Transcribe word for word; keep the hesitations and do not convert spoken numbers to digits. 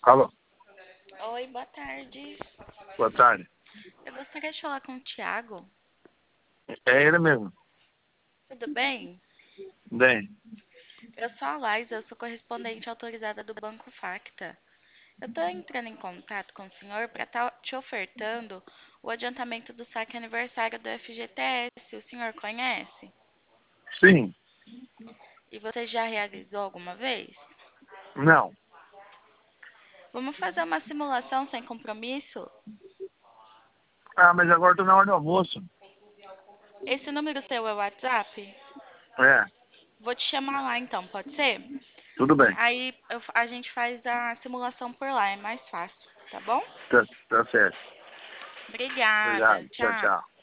Alô, Oi, boa tarde. boa tarde. Eu gostaria de falar com o Thiago. É ele mesmo. Tudo bem? Bem, Eu sou a Laís, eu sou correspondente autorizada do Banco Facta. Eu estou entrando em contato com o senhor para estar te ofertando o adiantamento do saque aniversário do F G T S. O senhor conhece? sim, E você já realizou alguma vez? não. Vamos fazer uma simulação sem compromisso? Ah, mas agora eu tô na hora do almoço. Esse número seu é o WhatsApp? É, Vou te chamar lá então, pode ser? tudo bem. Aí eu- a gente faz a simulação por lá, é mais fácil, tá bom? Tá, tá certo. Obrigada. Obrigado. Tchau, Tchau. tchau.